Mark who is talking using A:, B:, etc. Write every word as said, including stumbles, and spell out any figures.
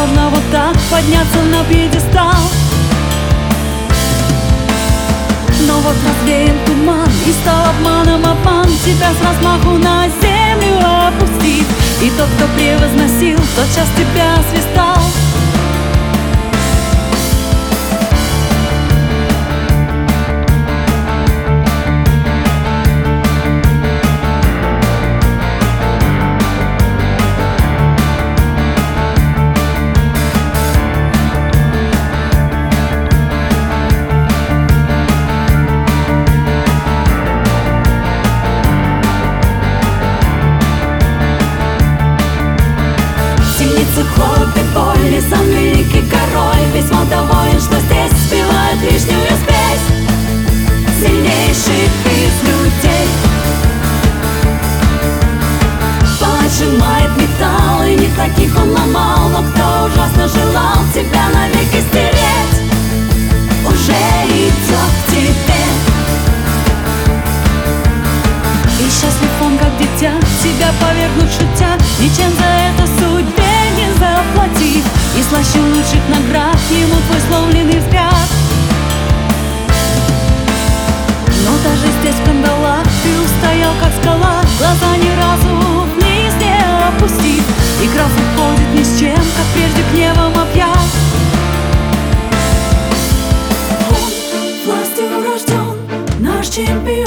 A: можно вот так подняться на пьедестал. Но вот развеян туман, и стал обманом обман, тебя с размаху на землю опустит. И тот, кто превозносил, тотчас тебя свистал.
B: Холод и боль, и сам великий король весьма доволен, что здесь спевает лишнюю спесь сильнейших из людей. Палач сжимает металл, и не таких он ломал, но кто ужасно желал тебя навеки стереть, уже идет к тебе.
A: И счастлив он, как дитя, тебя повергнут шутя, ничем за это судьбе не заплатив. И слаще лучших наград ему твой сломленный взгляд. Но даже здесь в кандалах ты устоял, как скала, глаза ни разу вниз не опустив. И граф уходит ни с чем, как прежде гневом опьят.
B: Он властью рожден, наш чемпион.